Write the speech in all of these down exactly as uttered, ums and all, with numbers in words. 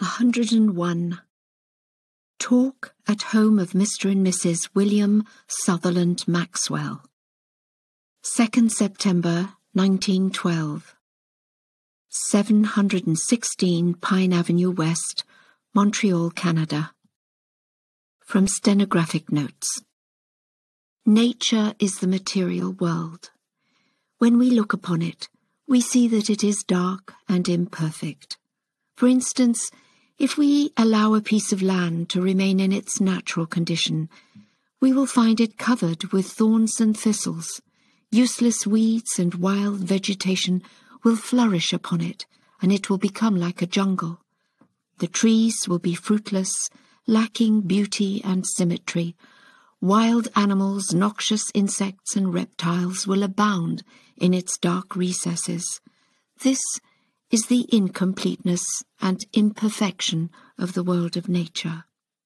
one hundred and one. Talk at home of Mister and Missus William Sutherland Maxwell. second September nineteen twelve. seven hundred sixteen Pine Avenue West, Montreal, Canada. From Stenographic Notes. Nature is the material world. When we look upon it, we see that it is dark and imperfect. For instance, if we allow a piece of land to remain in its natural condition, we will find it covered with thorns and thistles. Useless weeds and wild vegetation will flourish upon it, and it will become like a jungle. The trees will be fruitless, lacking beauty and symmetry. Wild animals, noxious insects and reptiles will abound in its dark recesses. This is the incompleteness and imperfection of the world of nature.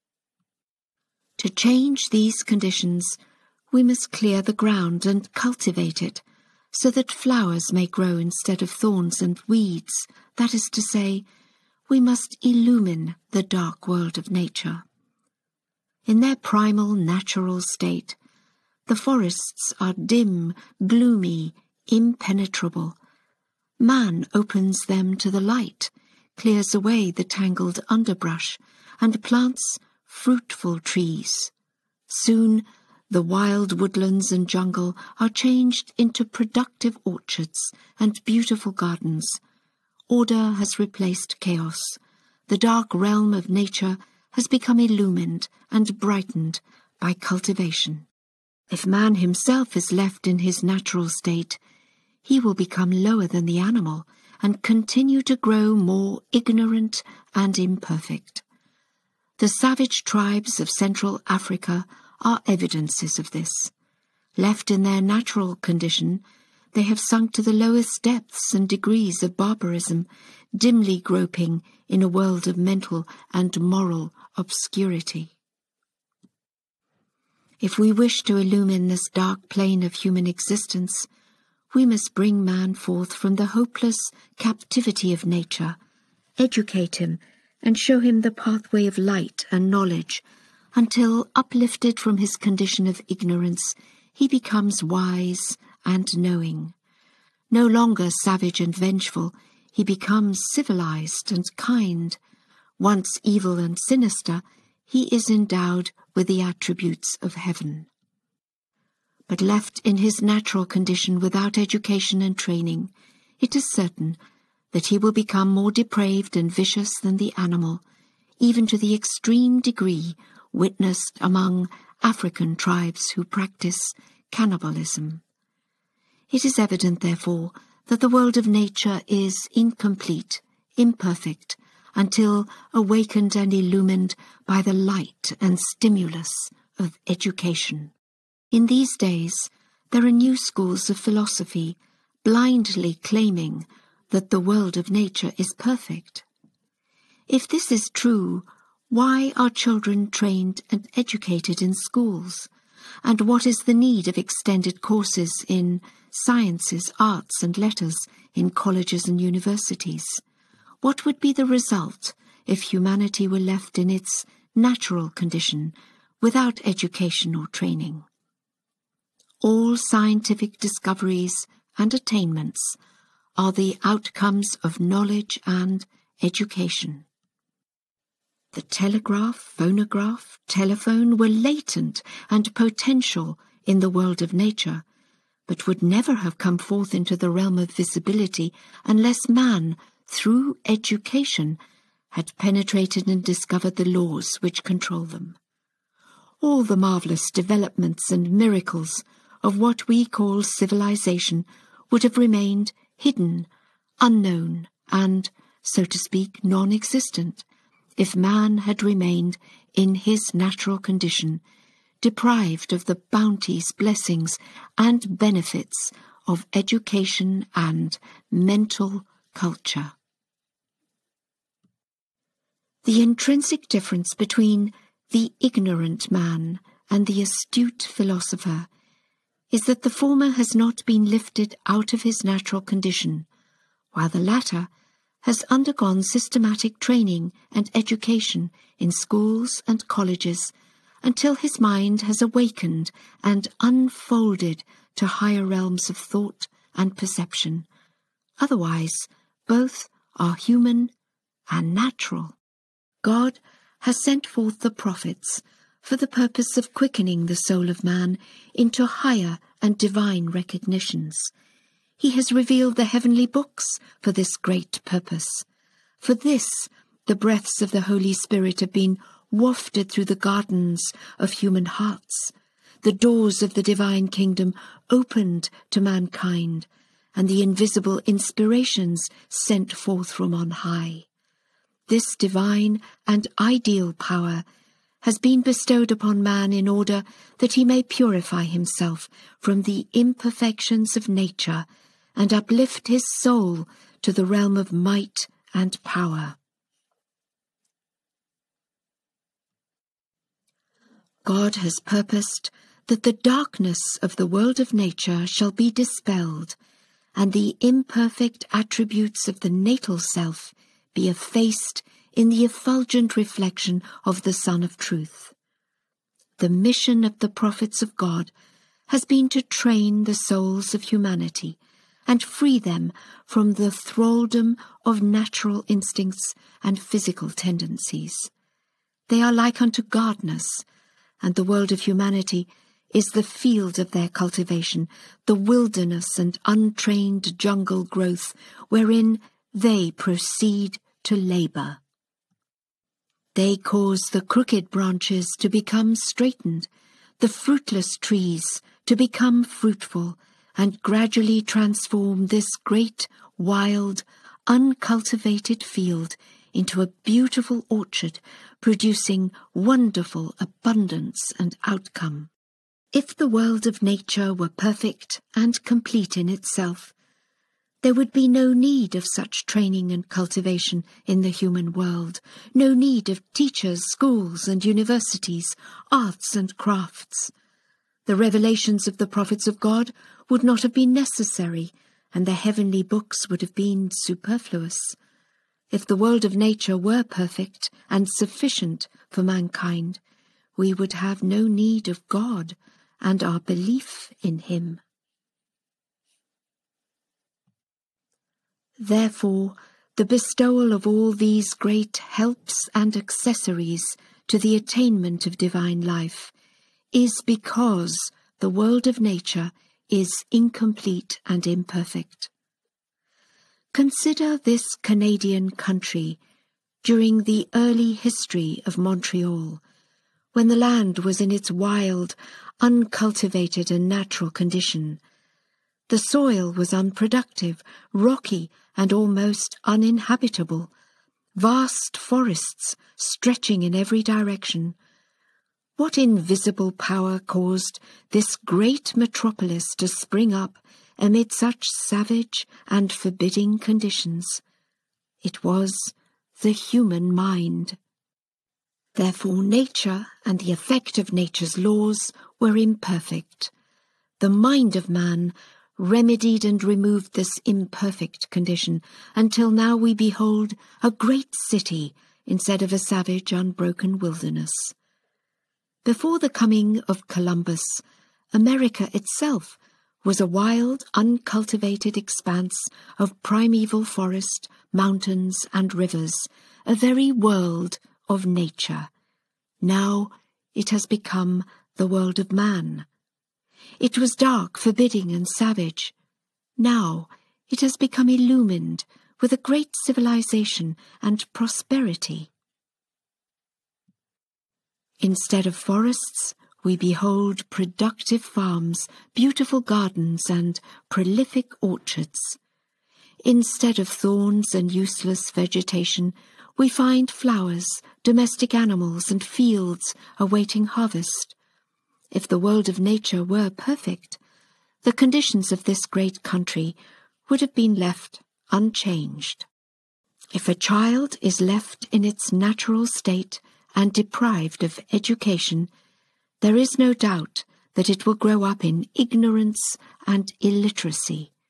To change these conditions, we must clear the ground and cultivate it, so that flowers may grow instead of thorns and weeds. That is to say, we must illumine the dark world of nature. In their primal natural state, the forests are dim, gloomy, impenetrable. Man opens them to the light, clears away the tangled underbrush, and plants fruitful trees. Soon the wild woodlands and jungle are changed into productive orchards and beautiful gardens. Order has replaced chaos. The dark realm of nature has become illumined and brightened by cultivation. If man himself is left in his natural state, he will become lower than the animal and continue to grow more ignorant and imperfect. The savage tribes of Central Africa are evidences of this. Left in their natural condition, they have sunk to the lowest depths and degrees of barbarism, dimly groping in a world of mental and moral obscurity. If we wish to illumine this dark plane of human existence, we must bring man forth from the hopeless captivity of nature, educate him, and show him the pathway of light and knowledge, until, uplifted from his condition of ignorance, he becomes wise and knowing. No longer savage and vengeful, he becomes civilized and kind. Once evil and sinister, he is endowed with the attributes of heaven. But left in his natural condition without education and training, it is certain that he will become more depraved and vicious than the animal, even to the extreme degree witnessed among African tribes who practice cannibalism. It is evident, therefore, that the world of nature is incomplete, imperfect, until awakened and illumined by the light and stimulus of education. In these days, there are new schools of philosophy blindly claiming that the world of nature is perfect. If this is true, why are children trained and educated in schools? And what is the need of extended courses in sciences, arts, and letters in colleges and universities? What would be the result if humanity were left in its natural condition without education or training? All scientific discoveries and attainments are the outcomes of knowledge and education. The telegraph, phonograph, telephone were latent and potential in the world of nature, but would never have come forth into the realm of visibility unless man, through education, had penetrated and discovered the laws which control them. All the marvelous developments and miracles of what we call civilization would have remained hidden, unknown, and, so to speak, non-existent, if man had remained in his natural condition, deprived of the bounties, blessings, and benefits of education and mental culture. The intrinsic difference between the ignorant man and the astute philosopher is that the former has not been lifted out of his natural condition, while the latter has undergone systematic training and education in schools and colleges until his mind has awakened and unfolded to higher realms of thought and perception. Otherwise, both are human and natural. God has sent forth the prophets for the purpose of quickening the soul of man into higher and divine recognitions. He has revealed the heavenly books for this great purpose. For this, the breaths of the Holy Spirit have been wafted through the gardens of human hearts, the doors of the divine kingdom opened to mankind, and the invisible inspirations sent forth from on high. This divine and ideal power has been bestowed upon man in order that he may purify himself from the imperfections of nature and uplift his soul to the realm of might and power. God has purposed that the darkness of the world of nature shall be dispelled, and the imperfect attributes of the natal self be effaced in the effulgent reflection of the Sun of Truth. The mission of the prophets of God has been to train the souls of humanity and free them from the thraldom of natural instincts and physical tendencies. They are like unto gardeners, and the world of humanity is the field of their cultivation, the wilderness and untrained jungle growth wherein they proceed to labour. They cause the crooked branches to become straightened, the fruitless trees to become fruitful, and gradually transform this great, wild, uncultivated field into a beautiful orchard, producing wonderful abundance and outcome. If the world of nature were perfect and complete in itself, there would be no need of such training and cultivation in the human world, no need of teachers, schools and universities, arts and crafts. The revelations of the prophets of God would not have been necessary, and the heavenly books would have been superfluous. If the world of nature were perfect and sufficient for mankind, we would have no need of God and our belief in him. Therefore, the bestowal of all these great helps and accessories to the attainment of divine life is because the world of nature is incomplete and imperfect. Consider this Canadian country during the early history of Montreal, when the land was in its wild, uncultivated and natural condition. The soil was unproductive, rocky, and almost uninhabitable, vast forests stretching in every direction. What invisible power caused this great metropolis to spring up amid such savage and forbidding conditions? It was the human mind. Therefore nature and the effect of nature's laws were imperfect. The mind of man remedied and removed this imperfect condition, until now we behold a great city instead of a savage, unbroken wilderness. Before the coming of Columbus, America itself was a wild, uncultivated expanse of primeval forest, mountains, and rivers, a very world of nature. Now it has become the world of man. It was dark, forbidding, and savage. Now it has become illumined with a great civilization and prosperity. Instead of forests, we behold productive farms, beautiful gardens, and prolific orchards. Instead of thorns and useless vegetation, we find flowers, domestic animals, and fields awaiting harvest. If the world of nature were perfect, the conditions of this great country would have been left unchanged. If a child is left in its natural state and deprived of education, there is no doubt that it will grow up in ignorance and illiteracy.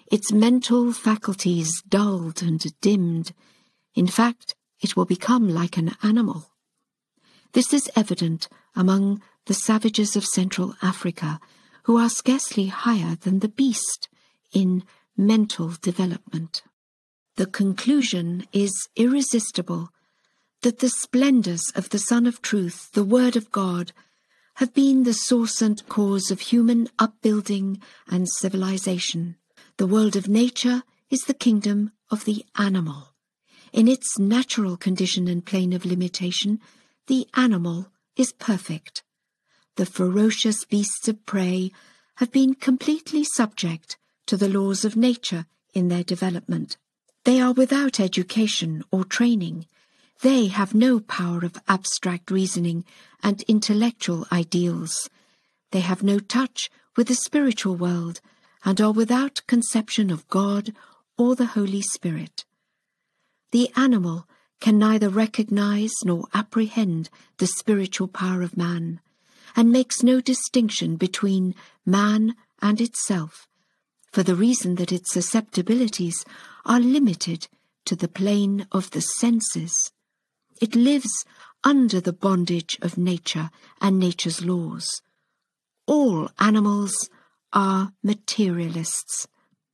its mental faculties dulled and dimmed. In fact, it will become like an animal. This is evident among the savages of Central Africa, who are scarcely higher than the beast in mental development. The conclusion is irresistible that the splendours of the Sun of Truth, the Word of God, have been the source and cause of human upbuilding and civilization. The world of nature is the kingdom of the animal. In its natural condition and plane of limitation, the animal is perfect. The ferocious beasts of prey have been completely subject to the laws of nature in their development. They are without education or training. They have no power of abstract reasoning and intellectual ideals. They have no touch with the spiritual world and are without conception of God or the Holy Spirit. The animal can neither recognize nor apprehend the spiritual power of man, and makes no distinction between man and itself, for the reason that its susceptibilities are limited to the plane of the senses. It lives under the bondage of nature and nature's laws. All animals are materialists.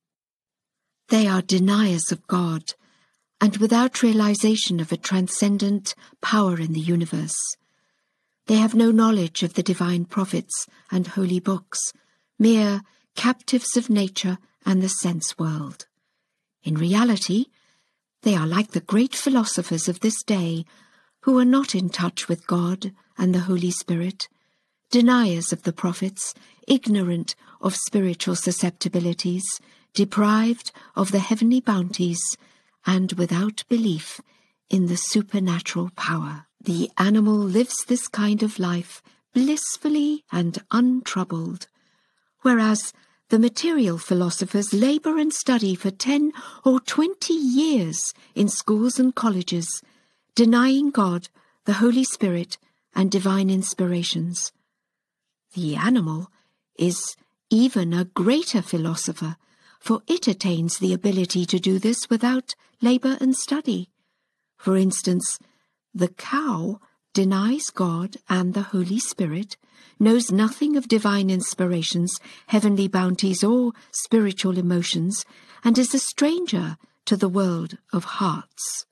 They are deniers of God, and without realization of a transcendent power in the universe. They have no knowledge of the divine prophets and holy books, mere captives of nature and the sense world. In reality, they are like the great philosophers of this day, who are not in touch with God and the Holy Spirit, deniers of the prophets, ignorant of spiritual susceptibilities, deprived of the heavenly bounties, and without belief in the supernatural power. The animal lives this kind of life blissfully and untroubled, whereas the material philosophers labor and study for ten or twenty years in schools and colleges, denying God, the Holy Spirit, and divine inspirations. The animal is even a greater philosopher, for it attains the ability to do this without labor and study. For instance, the cow denies God and the Holy Spirit, knows nothing of divine inspirations, heavenly bounties, or spiritual emotions, and is a stranger to the world of hearts.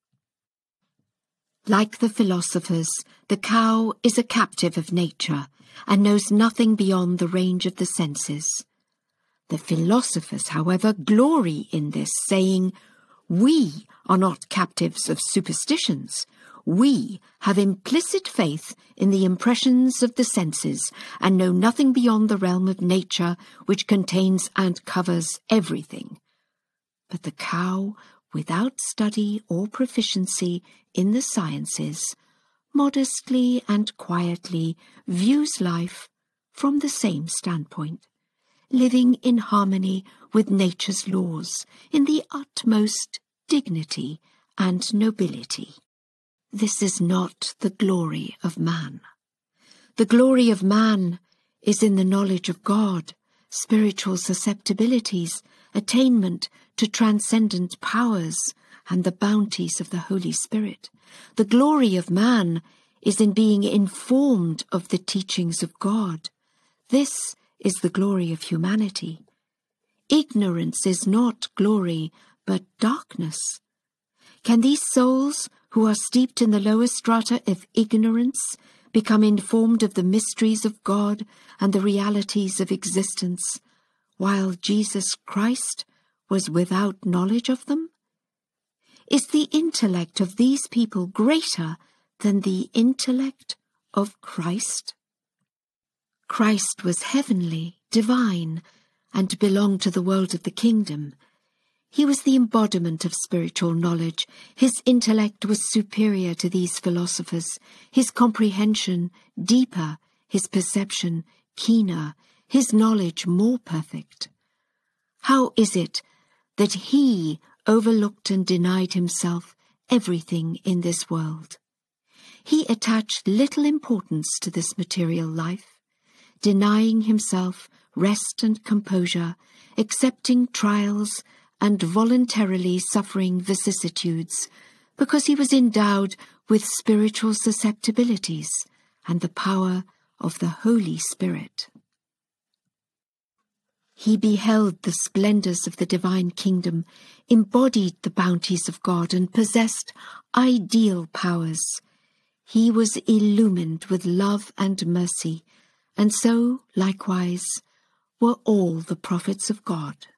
Like the philosophers, the cow is a captive of nature, and knows nothing beyond the range of the senses. The philosophers, however, glory in this, saying, "We are not captives of superstitions. We have implicit faith in the impressions of the senses, and know nothing beyond the realm of nature, which contains and covers everything." But the cow, without study or proficiency in the sciences, modestly and quietly views life from the same standpoint, living in harmony with nature's laws, in the utmost dignity and nobility. This is not the glory of man. The glory of man is in the knowledge of God, spiritual susceptibilities, attainment to transcendent powers, and the bounties of the Holy Spirit. The glory of man is in being informed of the teachings of God. This is the glory of humanity. Ignorance is not glory, but darkness. Can these souls, who are steeped in the lower strata of ignorance, become informed of the mysteries of God and the realities of existence, while Jesus Christ was without knowledge of them? Is the intellect of these people greater than the intellect of Christ? Christ was heavenly, divine, and belonged to the world of the kingdom. He was the embodiment of spiritual knowledge. His intellect was superior to these philosophers, his comprehension deeper, his perception keener, his knowledge more perfect. How is it that he overlooked and denied himself everything in this world? He attached little importance to this material life, denying himself rest and composure, accepting trials and voluntarily suffering vicissitudes, because he was endowed with spiritual susceptibilities and the power of the Holy Spirit. He beheld the splendors of the divine kingdom, embodied the bounties of God, and possessed ideal powers. He was illumined with love and mercy, and so, likewise, were all the prophets of God.